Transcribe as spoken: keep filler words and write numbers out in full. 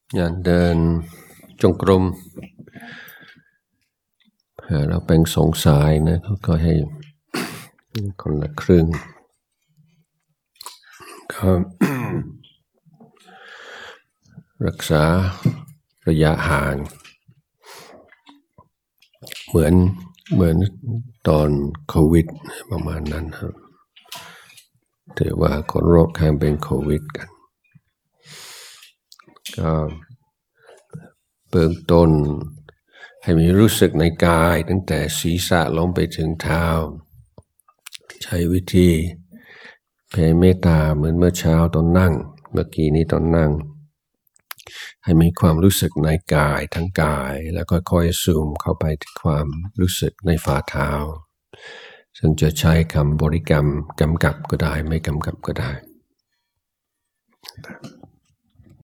อย่างเดินจงกรมเราเป็นสองสายนะเขาก็ให้คนละครึ่งก็รักษาระยะห่างเหมือนเหมือนตอนโควิดประมาณนั้นครับถือว่าคนรอบข้างเป็นโควิดกันก็เบื้องต้นให้มีรู้สึกในกายตั้งแต่ศีรษะลงไปถึงเท้าใช้วิธีแผ่เมตตาเหมือนเมื่อเช้าตอนนั่งเมื่อกี้นี้ตอนนั่งให้มีความรู้สึกในกายทั้งกายแล้วก็ค่อยซูมเข้าไปที่ความรู้สึกในฝ่าเท้าซึ่งจะใช้คำบริกรรมกำกับก็ได้ไม่กำกับก็ได้